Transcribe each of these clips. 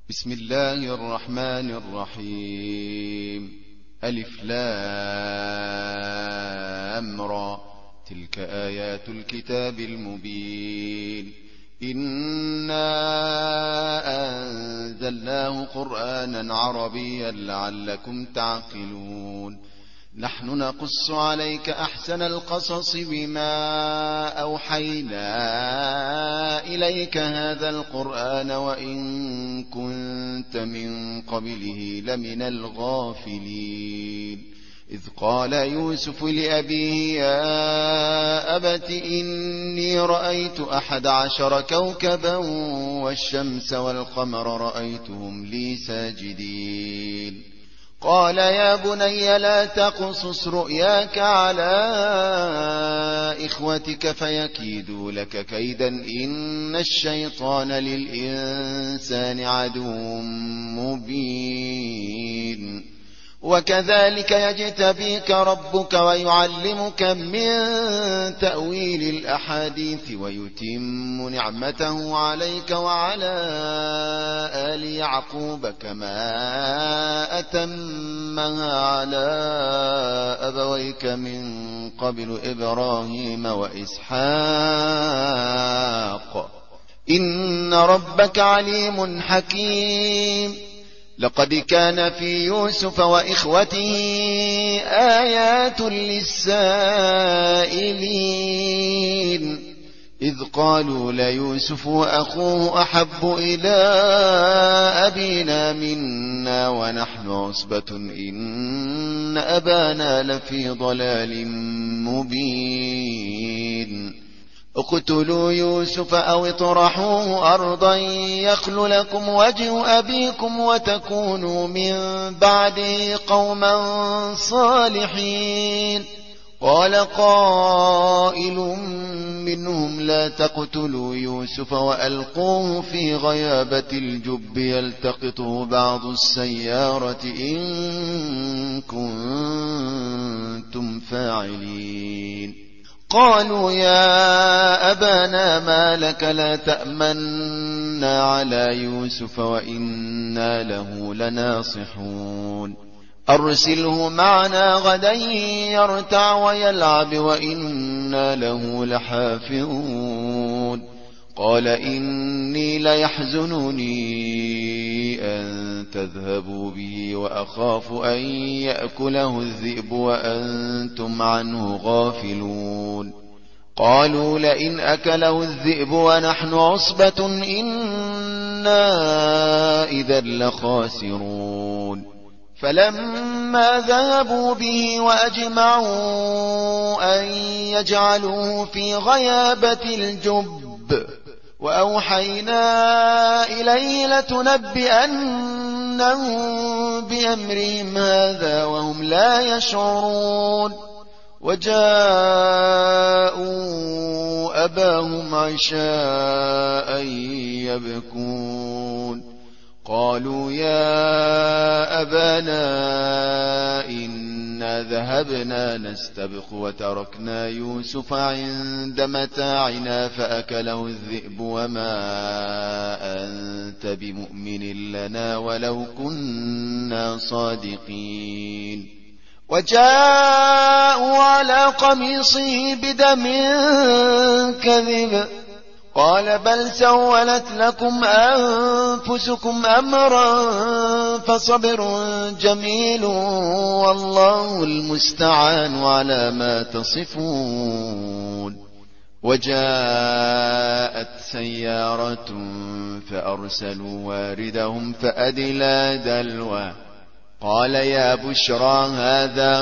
بسم الله الرحمن الرحيم. ألف لام را، تلك آيات الكتاب المبين. إنا أنزلناه قرآنا عربيا لعلكم تعقلون. نحن نقص عليك أحسن القصص بما أوحينا إليك هذا القرآن وإن كنت من قبله لمن الغافلين. إذ قال يوسف لأبيه يا أبت إني رأيت 11 كوكبا والشمس والقمر رأيتهم لي ساجدين. قال يا بني لا تقصص رؤياك على إخوتك فيكيدوا لك كيدا إن الشيطان للإنسان عدو مبين. وكذلك يجتبيك ربك ويعلمك من تأويل الأحاديث ويتم نعمته عليك وعلى آل يعقوب كما أتمها على أبويك من قبل إبراهيم وإسحاق إن ربك عليم حكيم. لقد كان في يوسف وإخوته آيات للسائلين إذ قالوا ليوسف وأخوه أحب إلى أبينا منا ونحن عصبة إن أبانا لفي ضلال مبين. اقتلوا يوسف أو اطرحوه أرضا يخل لكم وجه أبيكم وتكونوا من بعده قوما صالحين. قال قائل منهم لا تقتلوا يوسف وألقوه في غيابة الجب يلتقطه بعض السيارة إن كنتم فاعلين. قالوا يا أبانا ما لك لا تأمنا على يوسف وإنا له لناصحون. أرسله معنا غدا يرتع ويلعب وإنا له لحافظون. قال إني ليحزنني أن تذهبوا به وأخاف أن يأكله الذئب وأنتم عنه غافلون. قالوا لئن أكله الذئب ونحن عصبة إنا إذا لخاسرون. فلما ذهبوا به وأجمعوا أن يجعلوه في غيابة الجب وأوحينا إليه لتنبئنهم بأمرهم هذا وهم لا يشعرون. وجاءوا أباهم عشاء يبكون. قالوا يا أبانا إنا ذهبنا نستبق وتركنا يوسف عند متاعنا فأكله الذئب وما أنت بمؤمن لنا ولو كنا صادقين. وجاءوا على قميصه بدم كذب قال بل سولت لكم أنفسكم أمرا فصبر جميل والله المستعان على ما تصفون. وجاءت سيارة فأرسلوا واردهم فأدلى دلوه قال يا بشرى هذا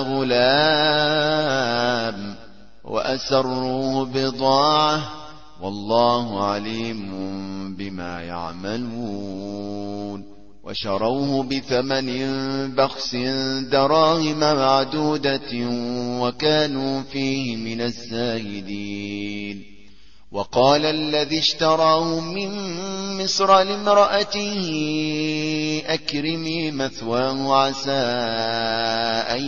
غلام وأسروه بضاعة والله عليم بما يعملون. وشروه بثمن بخس دراهم معدودة وكانوا فيه من الزاهدين. وقال الذي اشتراه من مصر لامرأته أكرمي مثواه عسى أن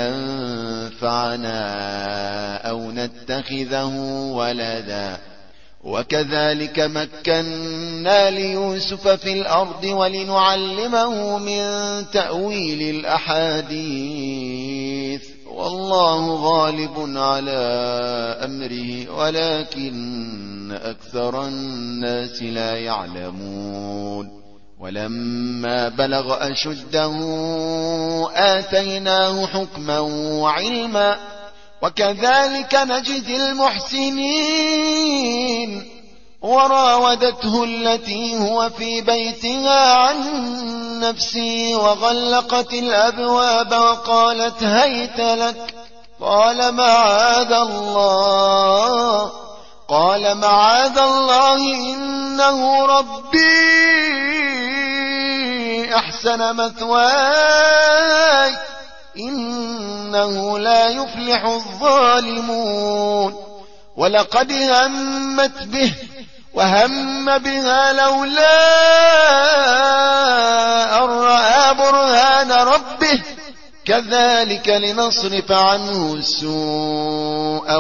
ينفعنا أو نتخذه ولدا وكذلك مكنا ليوسف في الأرض ولنعلمه من تأويل الأحاديث والله غالب على أمره ولكن أكثر الناس لا يعلمون ولما بلغ أشده آتيناه حكما وعلما وكذلك نجزي المحسنين وراودته التي هو في بيتها عن نفسه وغلقت الأبواب وقالت هيت لك قال معاذ الله إنه ربي أحسن مثواي إنه لا يفلح الظالمون ولقد همت به وهم بها لولا أن رأى برهان ربه كذلك لنصرف عنه السوء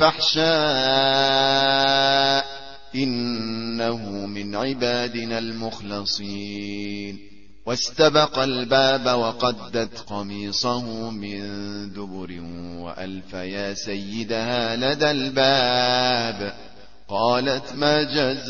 والفحشاء إنه من عبادنا المخلصين واستبق الباب وقدت قميصه من دبر وألف يا سيدها لدى الباب قالت ما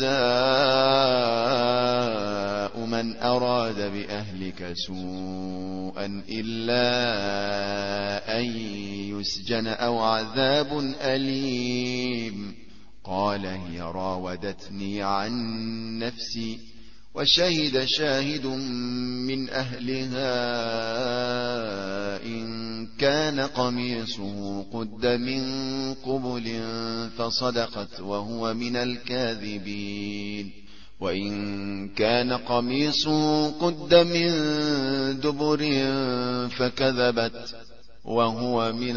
جزاء من أراد بأهلك سوءا إلا أن يسجن أو عذاب أليم قال هي راودتني عن نفسي وشهد شاهد من أهلها إن كان قميصه قد من قبل فصدقت وهو من الكاذبين وإن كان قميصه قد من دبر فكذبت وهو من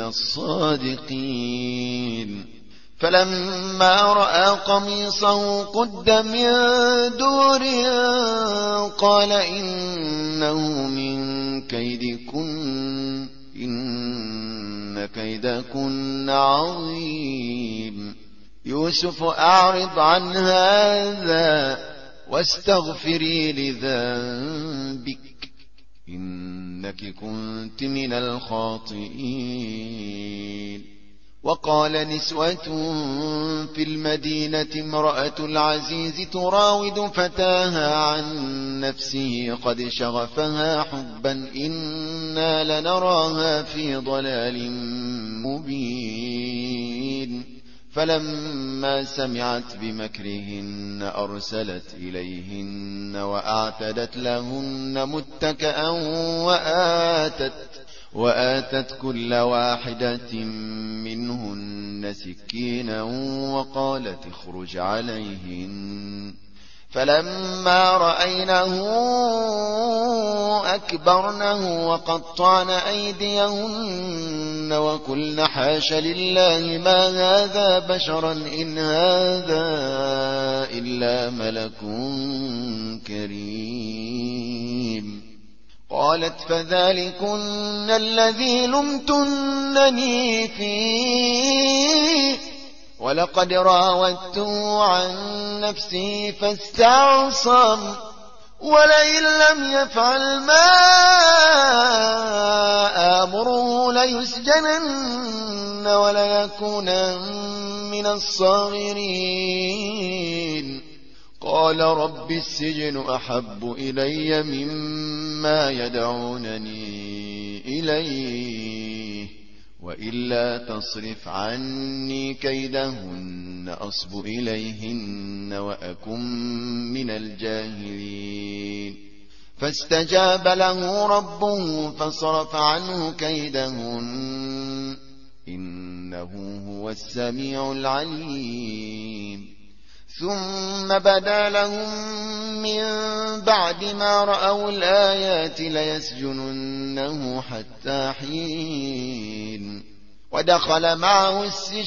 الصادقين فلما رأى قميصه قد من دبر قال إنه من كيدكن إن كيدكن عظيم يوسف أعرض عن هذا واستغفري لذنبك إنك كنت من الخاطئين وقال نسوة في المدينة امرأة العزيز تراود فتاها عن نفسه قد شغفها حبا إنا لنراها في ضلال مبين فلما سمعت بمكرهن أرسلت إليهن وأعتدت لهن متكئا وآتت كل واحدة منهن سكينا وقالت اخرج عليهن فلما رأينه أكبرنه وقطعن أيديهن وقلن حاش لله ما هذا بشرا إن هذا إلا ملك كريم قالت فذلكن الذي لمتنني فيه ولقد راودته عن نفسي فاستعصم ولئن لم يفعل ما آمره ليسجنن وليكونن من الصاغرين قال رب السجن أحب إلي مما يدعونني إليه وإلا تصرف عني كيدهن أصب إليهن وأكن من الجاهلين فاستجاب له ربه فصرف عنه كيدهن إنه هو السميع العليم ثم بدا لهم من بعد ما رأوا الآيات ليسجننه حتى حين ودخل معه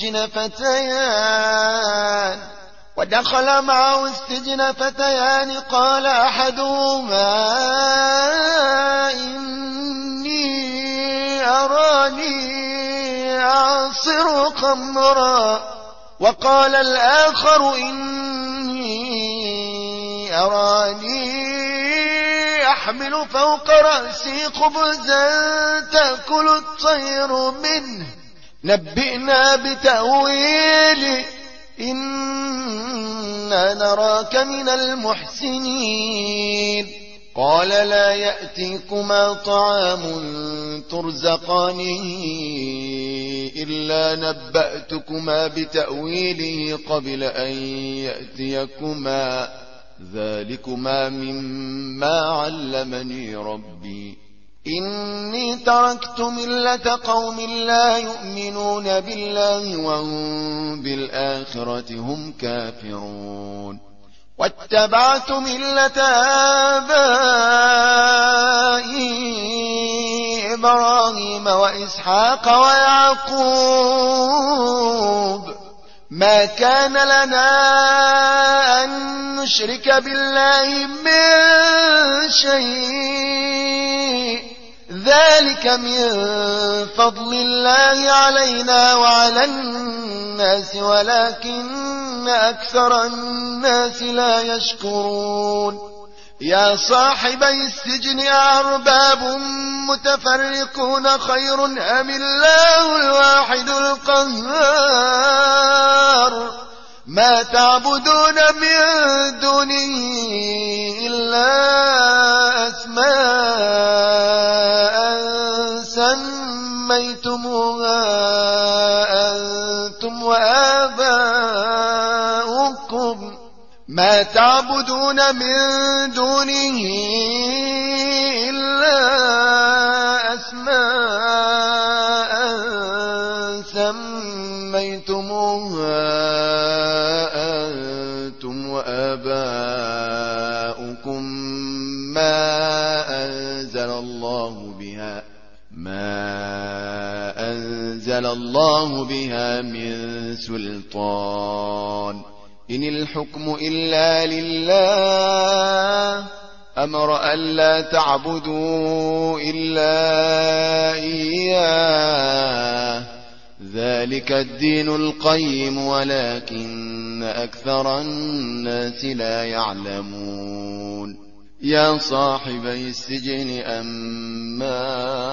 السجن فتيان قال أحدهما إني أراني أعصر خمرا وقال الآخر إني أراني أحمل فوق رأسي خبزا تأكل الطير منه نبئنا بتأويله إنا نراك من المحسنين قال لا يأتيكما طعام ترزقانه إلا نبأتكما بتأويله قبل أن يأتيكما ذلكما مما علمني ربي إني تركت ملة قوم لا يؤمنون بالله وهم بالآخرة هم كافرون واتبعت ملة آبائي إبراهيم وإسحاق ويعقوب ما كان لنا أن نشرك بالله من شيء ذلك من فضل الله علينا وعلى الناس ولكن أكثر الناس لا يشكرون يا صاحبي السجن أرباب متفرقون خير أم الله الواحد القهار ما تعبدون من دونه إلا أسماء سميتموها أنتم وآباؤكم ما تعبدون من دونه إلا أسماء سميتموها أنتم وآباؤكم ما أنزل الله بها من سلطان إن الحكم إلا لله أمر ألا تعبدوا إلا إياه ذلك الدين القيم ولكن أكثر الناس لا يعلمون يا صاحبي السجن أما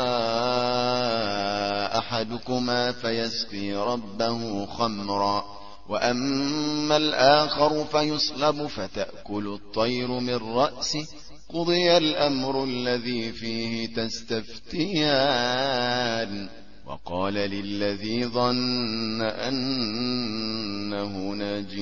أحدكما فيسقي ربه خمرا وأما الآخر فيصلب فتأكل الطير من رأسه قضي الأمر الذي فيه تستفتيان وقال للذي ظن أنه ناج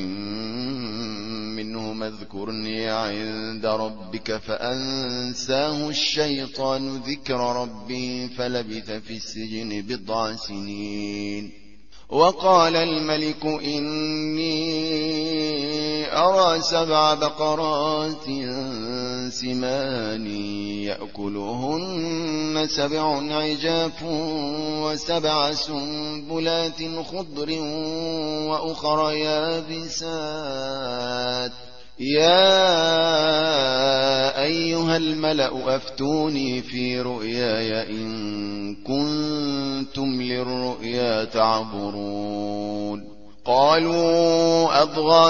منه اذكرني عند ربك فأنساه الشيطان ذكر ربه فلبث في السجن 9 سنين وقال الملك إني أرى 7 بقرات سمان يأكلهن 7 عجاف و7 سنبلات خضر وأخر يابسات يا أيها الملأ أفتوني في رؤياي إن كنتم للرؤيا تعبرون قالوا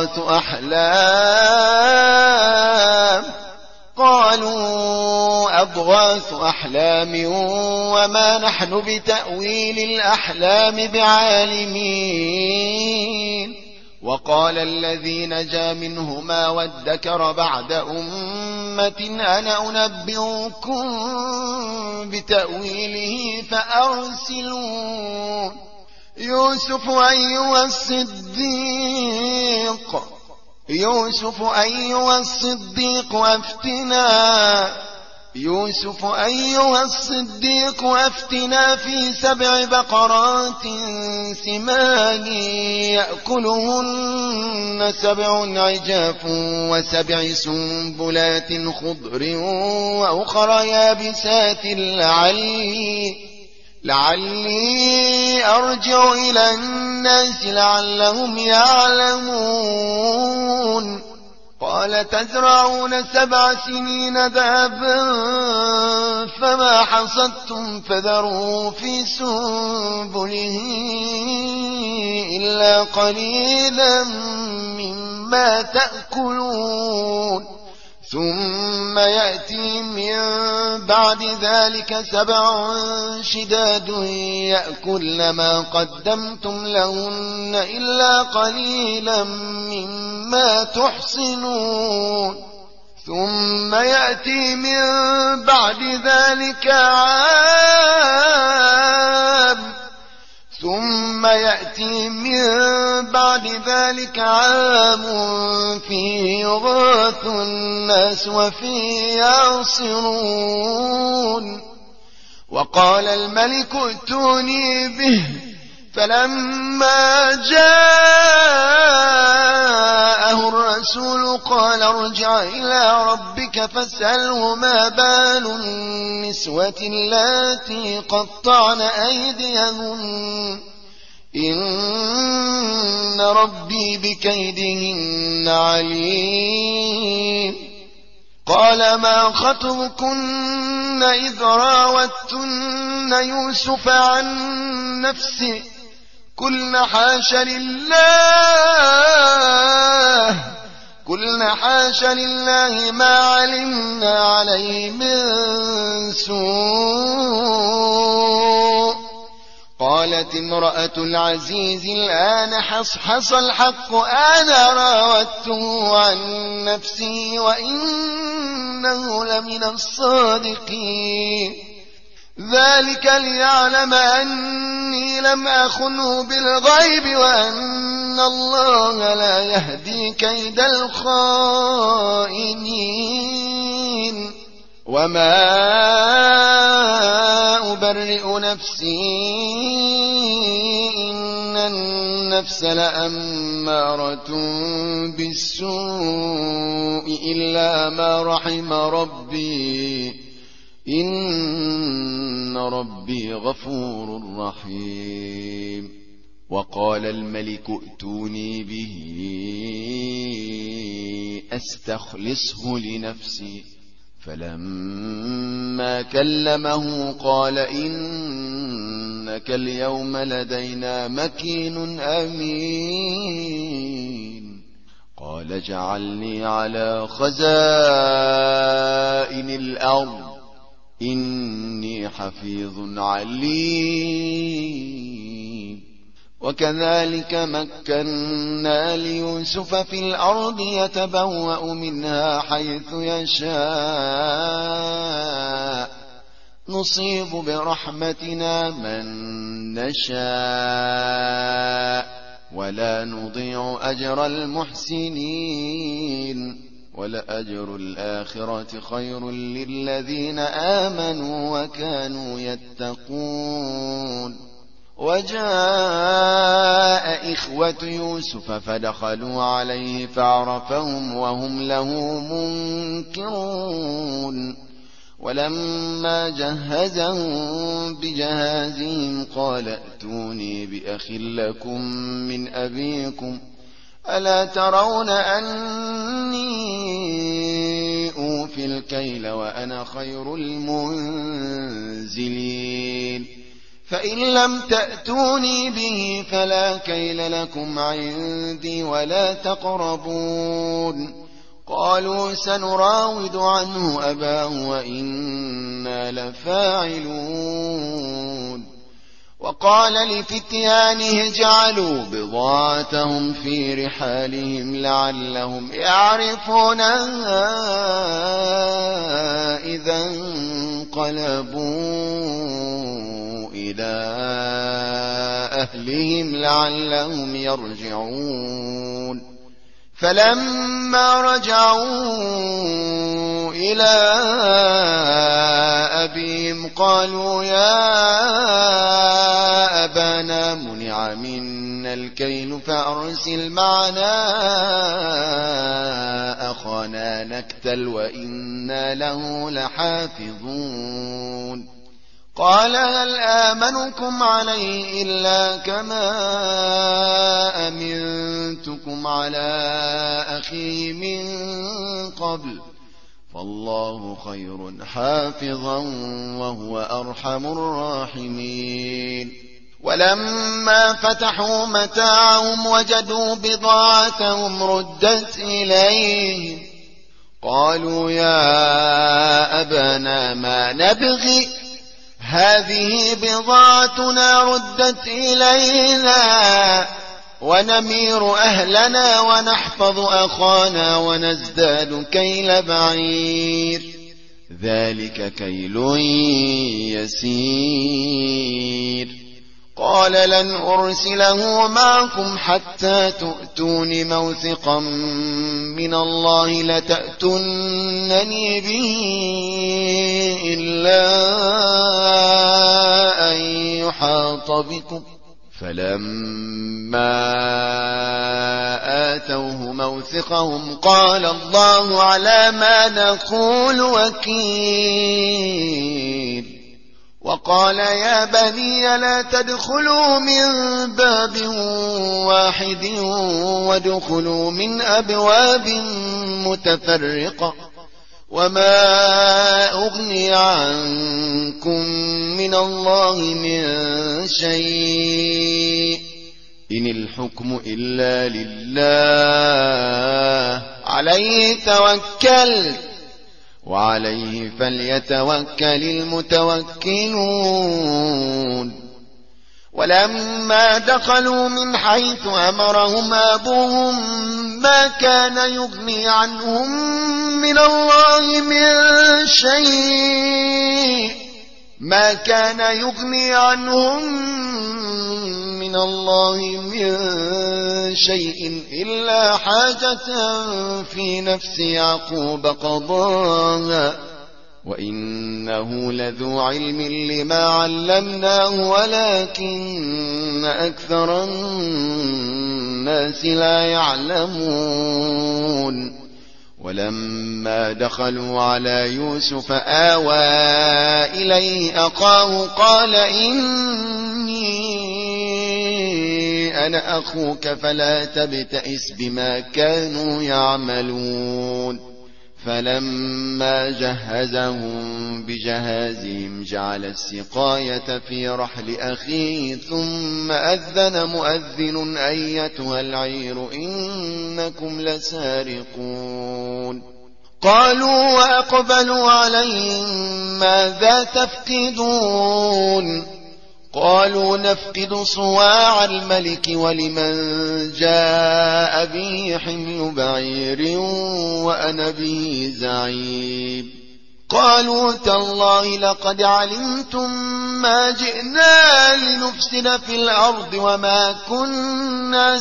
أضغاث أحلام وما نحن بتأويل الأحلام بعالمين وقال الذي نجا منهما وادكر بعد أمة أنا أنبئكم بتأويله فأرسلون يوسف أيها الصديق أفتنا في 7 بقرات سمان يأكلهن 7 عجاف و7 سنبلات خضر وأخر يابسات لعلي أرجع إلى الناس لعلهم يعلمون قال تزرعون 7 سنين دابا فما حصدتم فذروا في سنبله إلا قليلا مما تأكلون ثم يأتي من بعد ذلك 7 شداد يأكلن ما قدمتم لهن إلا قليلا مما تحصنون ثم يأتي من بعد ذلك عام فيه يغاث الناس وفيه يعصرون وقال الملك ائتوني به فلما جاءه الرسول قال ارجع إلى ربك فاسأله ما بال النسوة اللاتي قطعن أيديهن إن ربي بكيدهن عليم قال ما خطبكن إذ راوتن يوسف عن نفسه قلنا حاش لله ما علمنا عليه من سوء قالت امرأة العزيز الآن حصحص الحق أنا راودته عن نفسي وإنه لمن الصادقين ذلك ليعلم أني لم أخنه بالغيب وأن الله لا يهدي كيد الخائنين وما أبرئ نفسي إن النفس لأمارة بالسوء إلا ما رحم ربي إن ربي غفور رحيم وقال الملك ائتوني به أستخلصه لنفسي فلما كلمه قال إنك اليوم لدينا مكين أمين قال اجعلني على خزائن الأرض إني حفيظ عليم وكذلك مكنا ليوسف في الأرض يتبوأ منها حيث يشاء نصيب برحمتنا من نشاء ولا نضيع أجر المحسنين ولأجر الآخرة خير للذين آمنوا وكانوا يتقون وجاء إخوة يوسف فدخلوا عليه فعرفهم وهم له منكرون ولما جهزهم بجهازهم قال ائتوني بأخ لكم من أبيكم ألا ترون أني أوفي الكيل وأنا خير المنزلين فإن لم تأتوني به فلا كيل لكم عندي ولا تقربون قالوا سنراود عنه أباه وإنا لفاعلون وقال لفتيانه اجعلوا بضاعتهم في رحالهم لعلهم يعرفونها إذا انقلبوا إلى أهلهم لعلهم يرجعون فلما رجعوا إلى أبيهم قالوا يا أبانا منع منا الكيل فأرسل معنا أخانا نكتل وإنا له لحافظون قال هل آمنكم عليه إلا كما أمنتكم على أخيه من قبل فالله خير حافظا وهو أرحم الراحمين ولما فتحوا متاعهم وجدوا بضاعتهم ردت إليهم قالوا يا أبانا ما نبغي هذه بضاعتنا ردت إلينا ونمير أهلنا ونحفظ أخانا ونزداد كيل بعير ذلك كيل يسير قال لن أرسله معكم حتى تؤتون موثقا من الله لتأتونني به إلا أن يحاط بكم فلما آتوه موثقهم قال الله على ما نقول وكيل وقال يا بني لا تدخلوا من باب واحد وادخلوا من أبواب متفرقة وما أغني عنكم من الله من شيء إن الحكم إلا لله عليه توكلت وعليه فليتوكل المتوكلون ولما دخلوا من حيث أمرهم أبوهم ما كان يغني عنهم من الله من شيء إلا حاجة في نفس يعقوب قضاها وإنه لذو علم لما علمناه ولكن أكثر الناس لا يعلمون ولما دخلوا على يوسف آوى إليه أخاه قال إني أنا أخوك فلا تبتئس بما كانوا يعملون فلما جهزهم بجهازهم جعل السقاية في رحل أخيه ثم أذن مؤذن أيتها العير إنكم لسارقون قالوا وأقبلوا عليهم ماذا تفقدون قالوا نفقد صواع الملك ولمن جاء به حمل بعير وأنا به زعيم قالوا تالله لقد علمتم ما جئنا لنفسد في الأرض وما كنا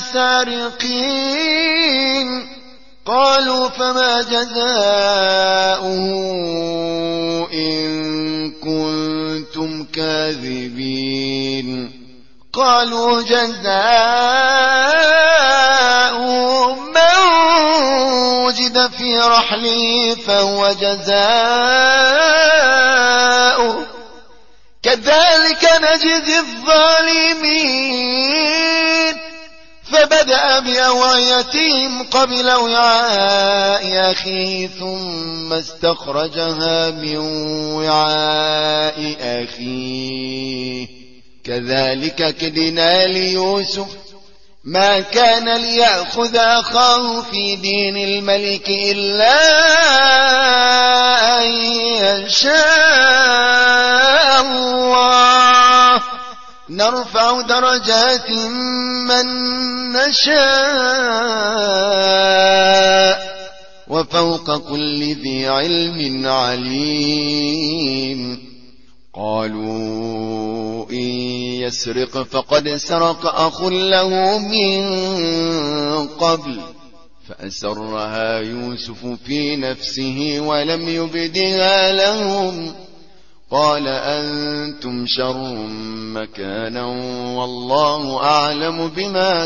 سارقين قالوا فما جزاؤه إن كنتم كاذبين قالوا جزاؤه من وجد في رحله فهو جزاؤه كذلك نجزي الظالمين فبدأ بأوعيتهم قبل وعاء أخيه ثم استخرجها من وعاء أخيه كذلك كدنا ليوسف ما كان ليأخذ أخاه في دين الملك إلا أن يشاء الله نرفع درجات من نشاء وفوق كل ذي علم عليم قالوا إن يسرق فقد سرق أخ له من قبل فأسرها يوسف في نفسه ولم يبدها لهم قال أنتم شر مكانا والله أعلم بما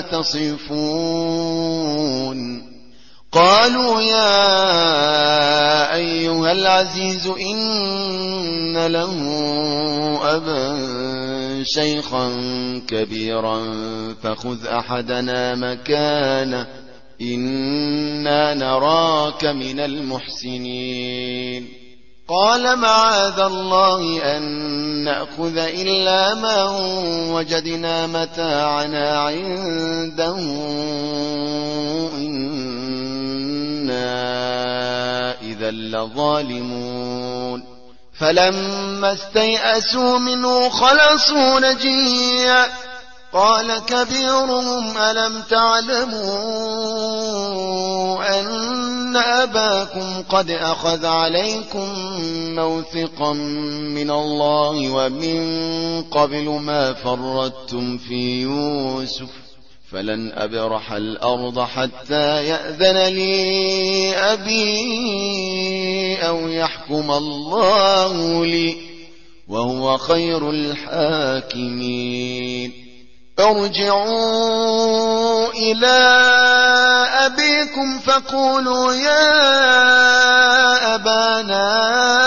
تصفون قالوا يا أيها العزيز إن له أبا شيخا كبيرا فخذ أحدنا مكانه إنا نراك من المحسنين قال معاذ الله أن نأخذ إلا من وجدنا متاعنا عنده إنا إذا لظالمون فلما استيئسوا منه خلصوا نجيا قال كبيرهم ألم تعلموا أن أباكم قد أخذ عليكم موثقا من الله ومن قبل ما فرطتم في يوسف فلن أبرح الأرض حتى يأذن لي أبي أو يحكم الله لي وهو خير الحاكمين ارجعوا إلى أبيكم فقولوا يا أبانا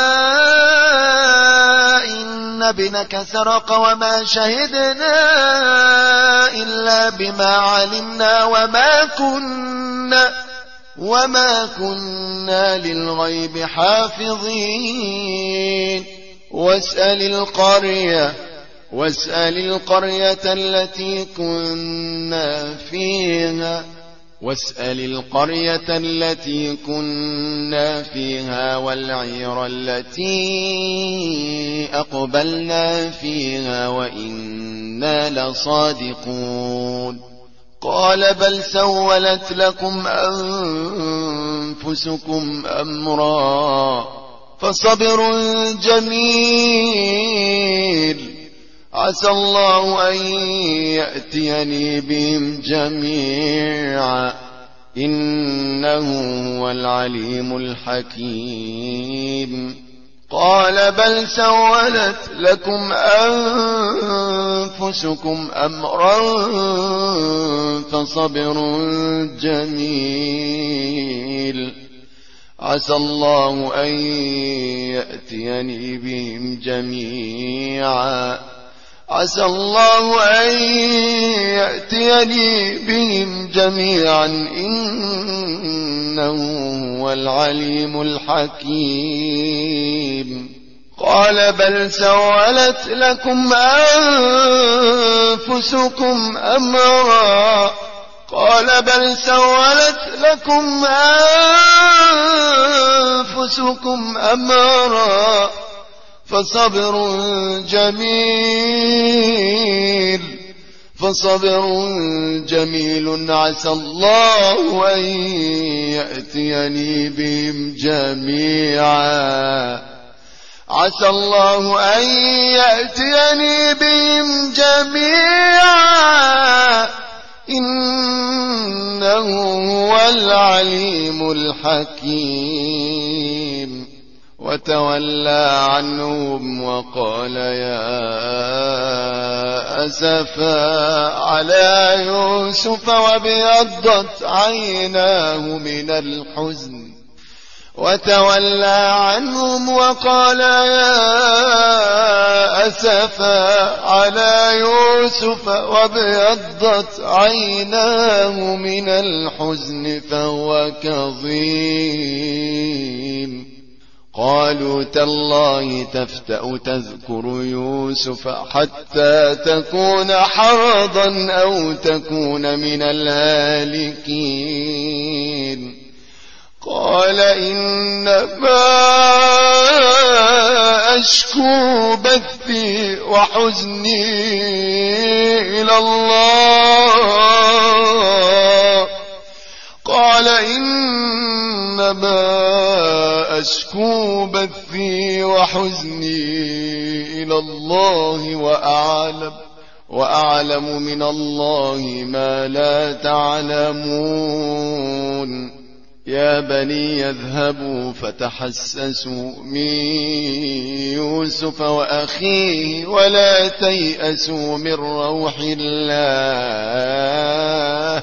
إن ابنك سرق وما شهدنا إلا بما علمنا وما كنا للغيب حافظين واسأل القرية التي كنا فيها والعير التي أقبلنا فيها وإنا لصادقون قال بل سولت لكم أنفسكم أمرا فصبر جميل عسى الله أن يأتيني بهم جميعا إنه هو العليم الحكيم قال بل سولت لكم أنفسكم أمرا فصبر جميل عسى الله أن يأتيني بهم جميعا إنه هو العليم الحكيم قال بل سولت لكم أنفسكم أمرا فصبر جميل عسى الله أن يأتيني بهم جميعا إنه هو العليم الحكيم وتولى عنهم وقال يا أسفا على يوسف وابيضت عيناه من الحزن فهو كظيم قالوا تالله تفتأ تذكر يوسف حتى تكون حرضا أو تكون من الهالكين قال إنما أشكو بثي وحزني إلى الله وأعلم من الله ما لا تعلمون يا بني يذهبوا فتحسسوا من يوسف وأخيه ولا تيأسوا من روح الله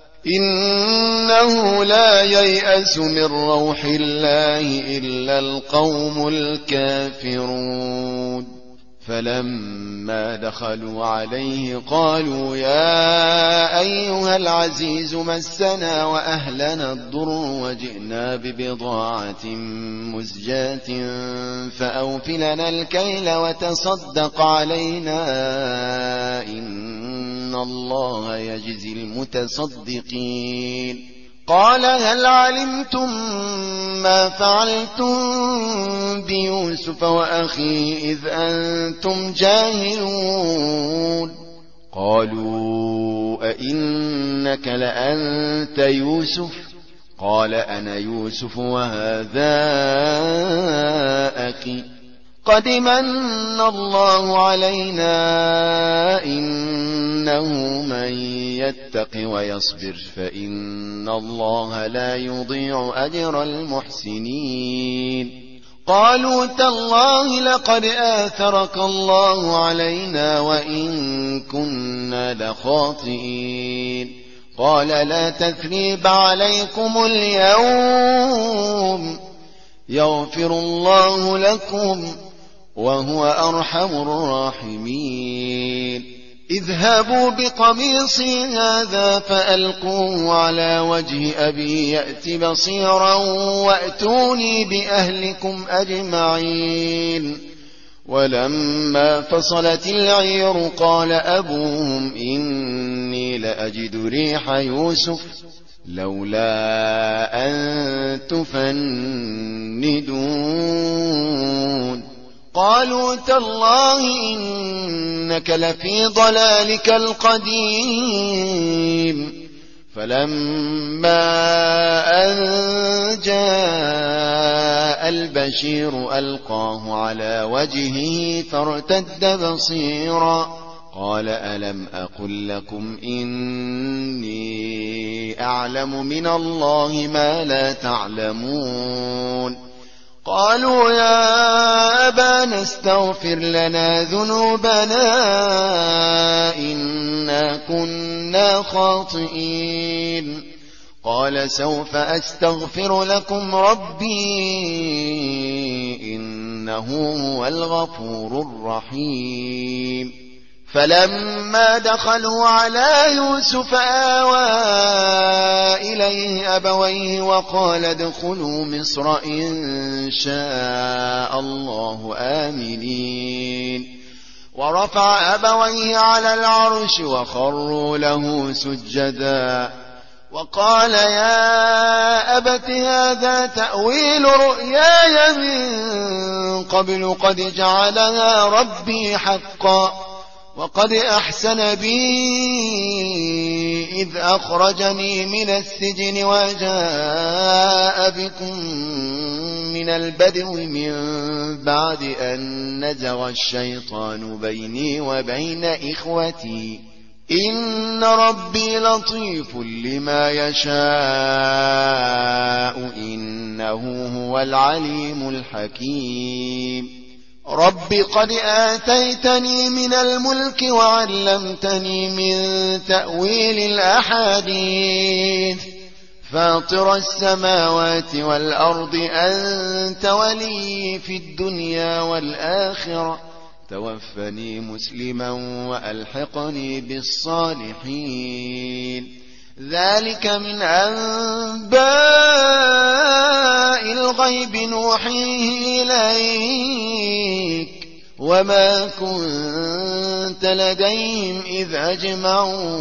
إنه لا ييأس من روح الله إلا القوم الكافرون فلما دخلوا عليه قالوا يا أيها العزيز مسنا وأهلنا الضر وجئنا ببضاعة مزجاة فأوفلنا الكيل وتصدق علينا إن الله يجزي المتصدقين قال هل علمتم ما فعلتم بيوسف وأخيه إذ أنتم جاهلون قالوا أئنك لأنت يوسف قال أنا يوسف وهذا أخي قد من الله علينا إنه من يتق ويصبر فإن الله لا يضيع أجر المحسنين قالوا تالله لقد آثرك الله علينا وإن كنا لخاطئين قال لا تثريب عليكم اليوم يغفر الله لكم وهو أرحم الراحمين اذهبوا بقميصي هذا فألقوه على وجه أبي يأت بصيرا وأتوني بأهلكم أجمعين ولما فصلت العير قال أبوهم إني لأجد ريح يوسف لولا أن تفندون قالوا تالله إنك لفي ضلالك القديم فلما أن جاء البشير ألقاه على وجهه فارتد بصيرا قال ألم أقل لكم إني أعلم من الله ما لا تعلمون قالوا يا أبانا استغفر لنا ذنوبنا إنا كنا خاطئين قال سوف أستغفر لكم ربي إنه هو الغفور الرحيم فلما دخلوا على يوسف آوى إليه أبويه وقال ادخلوا مصر إن شاء الله آمنين ورفع أبويه على العرش وخروا له سجدا وقال يا أبت هذا تأويل رؤياي من قبل قد جعلها ربي حقا وقد أحسن بي إذ أخرجني من السجن وجاء بكم من البدو من بعد أن نزغ الشيطان بيني وبين إخوتي إن ربي لطيف لما يشاء إنه هو العليم الحكيم رب قد آتيتني من الملك وعلمتني من تأويل الأحاديث فاطر السماوات والأرض أنت ولي في الدنيا والآخرة توفني مسلما وألحقني بالصالحين ذلك من أنباء الغيب نوحيه إليك وما كنت لديهم إذ أجمعوا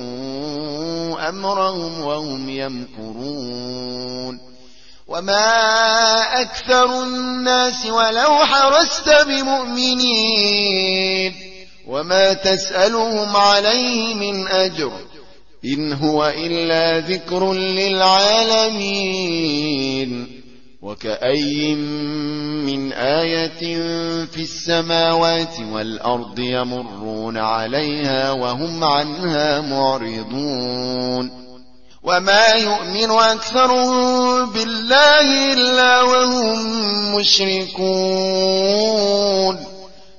أمرهم وهم يمكرون وما أكثر الناس ولو حرصت بمؤمنين وما تسألهم عليه من أجر إن هو إلا ذكر للعالمين وكأي من آية في السماوات والأرض يمرون عليها وهم عنها معرضون وما يؤمن أكثرهم بالله إلا وهم مشركون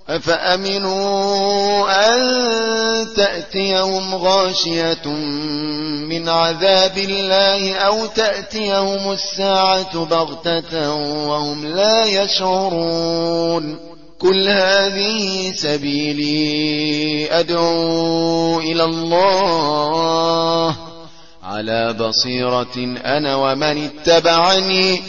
أفأمنوا أن تأتيهم غاشية من عذاب الله أو تأتيهم الساعة بغتة وهم لا يشعرون قل هذه سبيلي أدعو إلى الله على بصيرة أنا ومن اتبعني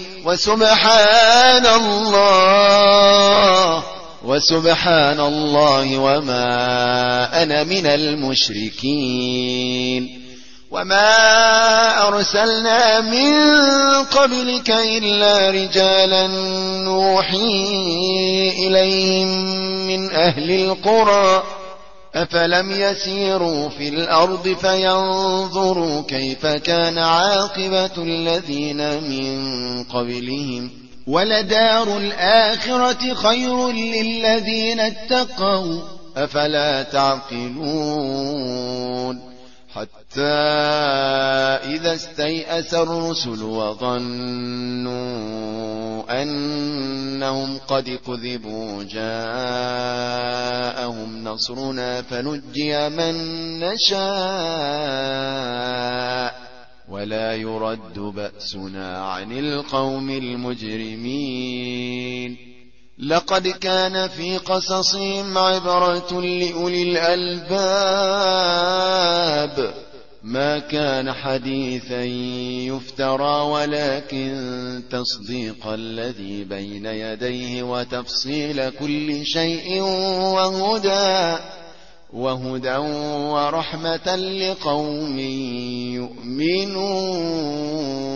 وسبحان الله وما أنا من المشركين وما أرسلنا من قبلك إلا رجالا نوحي إليهم من أهل القرى أفلم يسيروا في الأرض فينظروا كيف كان عاقبة الذين من قبلهم ولدار الآخرة خير للذين اتقوا أفلا تعقلون حتى إذا استيأس الرسل وظنوا أنهم قد كذبوا جاءهم نصرنا فنجي من نشاء ولا يرد بأسنا عن القوم المجرمين لقد كان في قصصهم عبرة لأولي الألباب ما كان حديثا يفترى ولكن تصديق الذي بين يديه وتفصيل كل شيء وهدى ورحمة لقوم يؤمنون